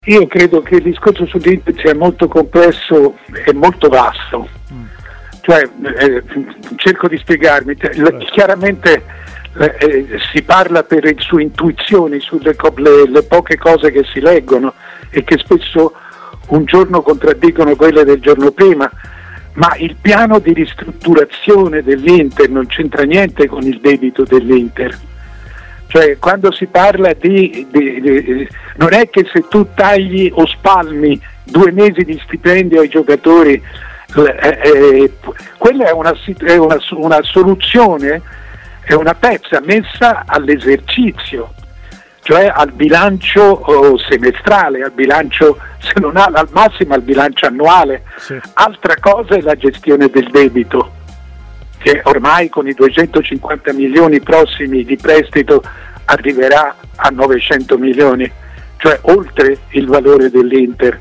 Io credo che il discorso sull'Inter sia molto complesso e molto vasto. Cioè, cerco di spiegarmi. Chiaramente si parla per sue intuizioni, sulle le poche cose che si leggono e che spesso un giorno contraddicono quelle del giorno prima, ma il piano di ristrutturazione dell'Inter non c'entra niente con il debito dell'Inter. Cioè, quando si parla non è che se tu tagli o spalmi 2 mesi di stipendio ai giocatori, quella è una soluzione, è una pezza messa all'esercizio, cioè al bilancio semestrale, al bilancio, se non al massimo al bilancio annuale. Sì. Altra cosa è la gestione del debito, che ormai con i 250 milioni prossimi di prestito arriverà a 900 milioni, cioè oltre il valore dell'Inter.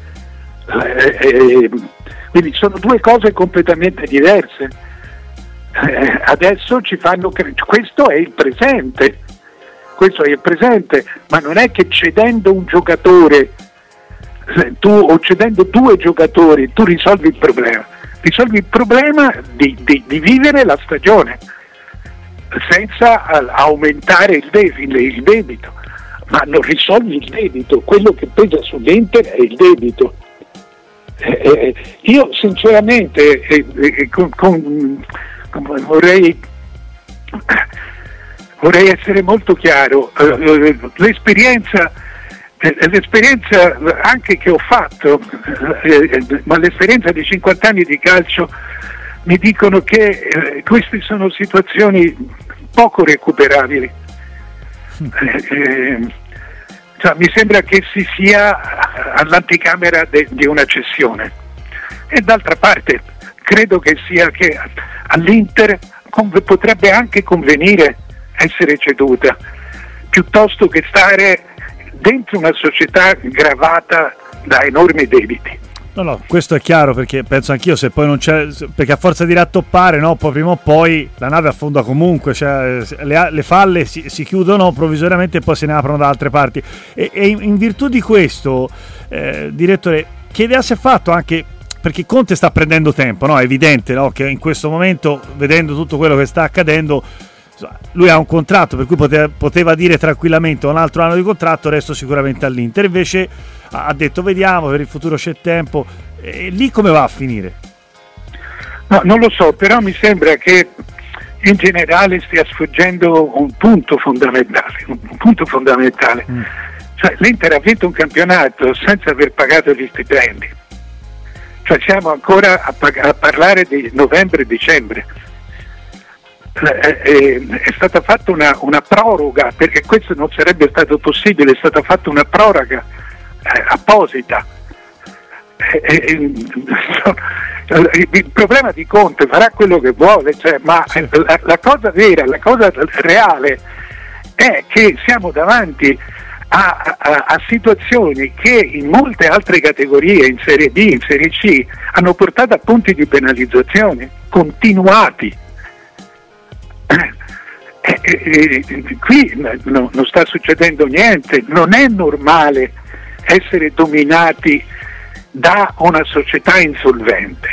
Quindi sono 2 cose completamente diverse. Adesso ci fanno questo è il presente, ma non è che cedendo un giocatore o cedendo 2 giocatori tu risolvi il problema di vivere la stagione senza aumentare il debito, ma non risolvi il debito. Quello che pesa sull'Inter è il debito. Io sinceramente vorrei essere molto chiaro. L'esperienza anche che ho fatto, ma l'esperienza di 50 anni di calcio mi dicono che queste sono situazioni poco recuperabili. Mi sembra che si sia all'anticamera di una cessione, e d'altra parte credo che sia che all'Inter potrebbe anche convenire essere ceduta piuttosto che stare dentro una società gravata da enormi debiti. No, questo è chiaro, perché penso anch'io, se poi non c'è, perché a forza di rattoppare, no, poi prima o poi la nave affonda comunque, cioè le falle si chiudono provvisoriamente e poi se ne aprono da altre parti, e in virtù di questo, direttore, che idea si è fatto anche, perché Conte sta prendendo tempo, no? È evidente, no, che in questo momento, vedendo tutto quello che sta accadendo, lui ha un contratto per cui poteva dire tranquillamente un altro anno di contratto, resto sicuramente all'Inter. Invece ha detto vediamo, per il futuro c'è tempo. E lì come va a finire? No, non lo so, però mi sembra che in generale stia sfuggendo un punto fondamentale. Cioè, l'Inter ha vinto un campionato senza aver pagato gli stipendi, cioè siamo ancora a parlare di novembre e dicembre. È stata fatta una proroga, perché questo non sarebbe stato possibile, è stata fatta una proroga apposita. Il problema di Conte farà quello che vuole, cioè, ma la cosa vera, la cosa reale è che siamo davanti a situazioni che in molte altre categorie, in Serie B, in Serie C, hanno portato a punti di penalizzazione continuati. Qui non sta succedendo niente, non è normale essere dominati da una società insolvente.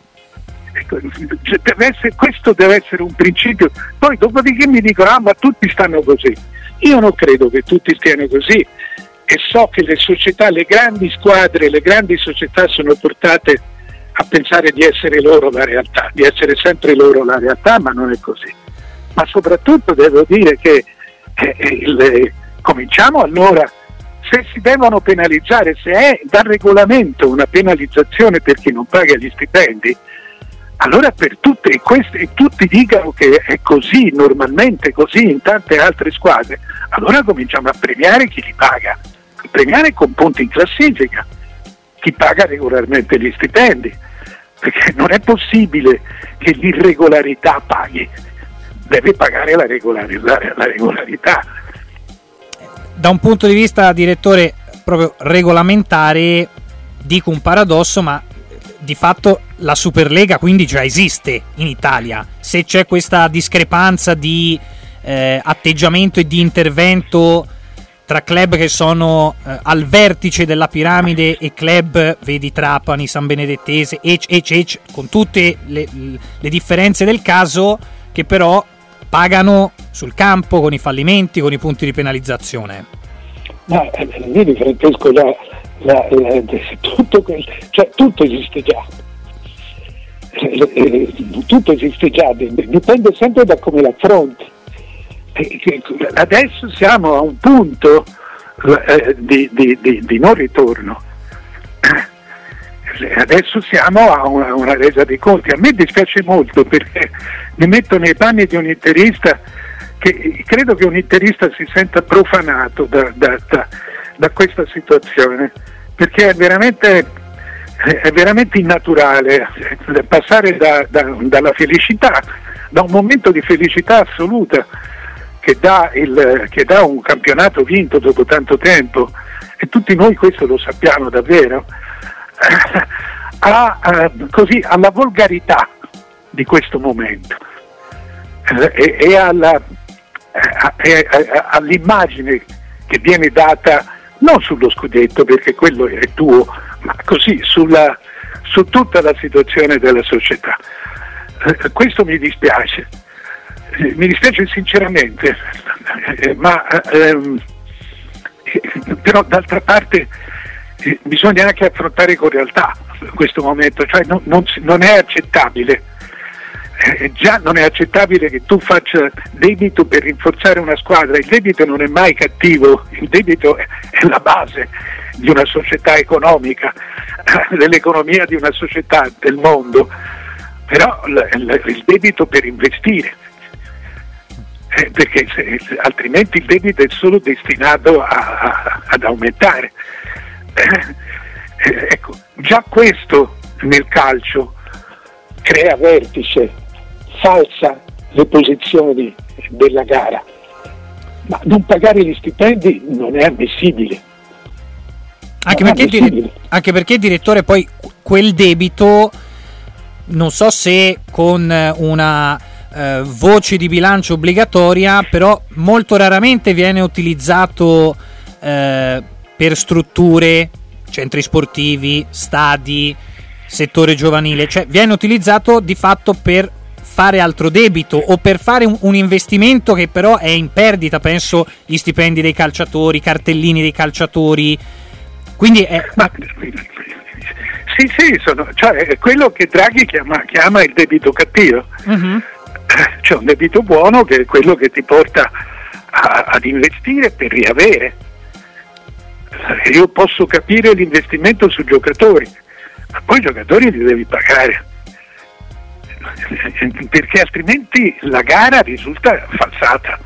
Questo deve essere un principio. Poi dopodiché mi dicono ma tutti stanno così. Io non credo che tutti stiano così, e so che le società, le grandi squadre, le grandi società sono portate a pensare di essere loro la realtà, di essere sempre loro la realtà, ma non è così. Ma soprattutto devo dire che cominciamo allora, se si devono penalizzare, se è dal regolamento una penalizzazione per chi non paga gli stipendi, allora per tutte queste, e tutti dicano che è così, normalmente così in tante altre squadre, allora cominciamo a premiare chi li paga, a premiare con punti in classifica chi paga regolarmente gli stipendi, perché non è possibile che l'irregolarità paghi, deve pagare la regolarità. Da un punto di vista, direttore, proprio regolamentare, dico un paradosso, ma di fatto la Superlega quindi già esiste in Italia. Se c'è questa discrepanza di atteggiamento e di intervento tra club che sono al vertice della piramide e club, vedi Trapani, San Benedettese, con tutte le differenze del caso, che però pagano sul campo con i fallimenti, con i punti di penalizzazione. Ma vedi Francesco, tutto esiste già. Tutto esiste già, dipende sempre da come l'affronti. Adesso siamo a un punto di non ritorno. Adesso siamo a una resa dei conti. A me dispiace molto, perché mi metto nei panni di un interista, che credo che un interista si senta profanato da questa situazione, perché è veramente innaturale passare dalla felicità, da un momento di felicità assoluta che dà un campionato vinto dopo tanto tempo, e tutti noi questo lo sappiamo davvero, alla volgarità di questo momento e all'immagine che viene data non sullo scudetto, perché quello è tuo, ma così su tutta la situazione della società. Questo mi dispiace sinceramente, però d'altra parte bisogna anche affrontare con realtà questo momento, cioè non è accettabile. Già non è accettabile che tu faccia debito per rinforzare una squadra. Il debito non è mai cattivo, il debito è la base di una società economica, dell'economia di una società, del mondo, però il debito per investire, perché altrimenti il debito è solo destinato ad aumentare. Ecco, già questo nel calcio crea vertice, falsa le posizioni della gara, ma non pagare gli stipendi non è ammissibile. Anche perché direttore, poi quel debito, non so se con una voce di bilancio obbligatoria, però molto raramente viene utilizzato per strutture, centri sportivi, stadi, settore giovanile, cioè viene utilizzato di fatto per fare altro debito o per fare un investimento che però è in perdita. Penso gli stipendi dei calciatori, i cartellini dei calciatori, quindi è... Sì, cioè quello che Draghi chiama il debito cattivo. Uh-huh. C'è un debito buono, che è quello che ti porta ad investire per riavere. Io posso capire l'investimento su giocatori, ma poi i giocatori li devi pagare, perché altrimenti la gara risulta falsata.